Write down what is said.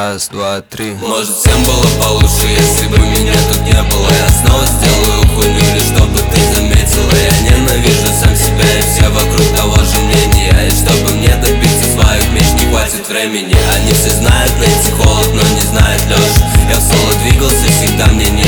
Раз, два, три. Может, всем было получше, если бы меня тут не было. Я снова сделаю хуйню, лишь чтобы ты заметила. Я ненавижу сам себя и все вокруг того же мнения. И чтобы мне добиться своих меч, не хватит времени. Они все знают найти холод, но не знают Лёшу. Я в соло двигался всегда, мне не